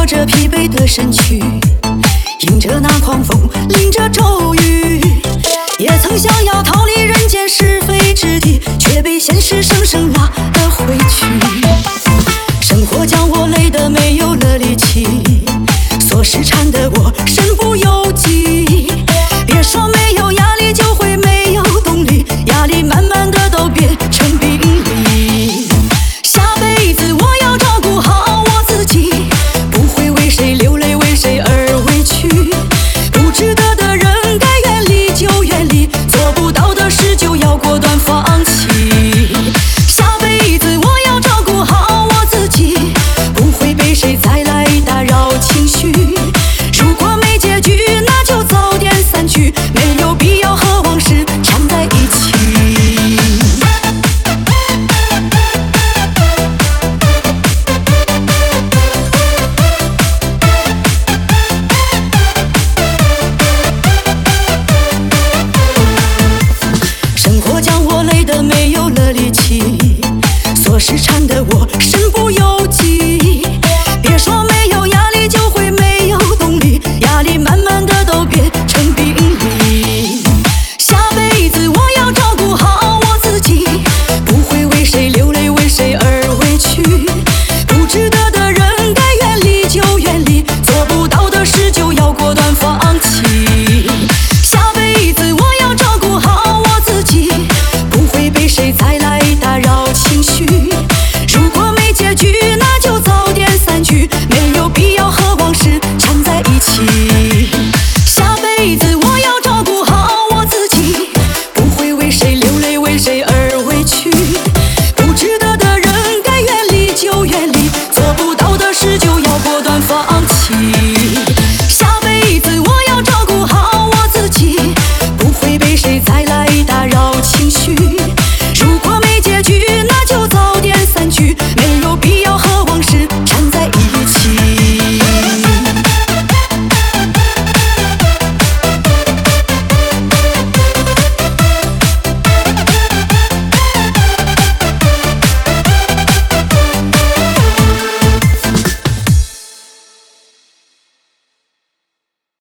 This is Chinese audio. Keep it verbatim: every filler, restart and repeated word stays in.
着疲惫的身躯，迎着那狂风，淋着骤雨，也曾想要逃离人间是非之地，却被现实生生拉了回去。生活将我累得没有了力气，琐事缠得我身不由己。别说没有压力就会没有动力，压力慢慢的都变成病理。下辈子我要照顾好我自己，不会为谁流泪，为谁而委屈。不值得的人该远离就远离，做不到的事就要果断放弃。下辈子我要照顾好我自己，不会被谁再来打扰情绪。如果没结局，那就早点散去，没有必要和往事缠在一起。生活将我累得没有了力气，琐事缠得我身不由己。别说没有压力就会没有动力，压力慢慢的都变成病理。下辈子我要照顾好我自己，不会为谁流泪，为谁而委屈。不值得的人该远离就远离，做不到的事就要果断放弃。下辈子我要照顾好我自己，不会被谁再来打扰情绪。如果没结局，那就早点散去，没有必要和往事缠在一起。下辈子我要照顾好我自己，不会为谁流泪，为谁而委屈。不值得的人该远离就远离，做不到的事就要果断放弃。下辈子我要照顾好我自己，不会被谁再来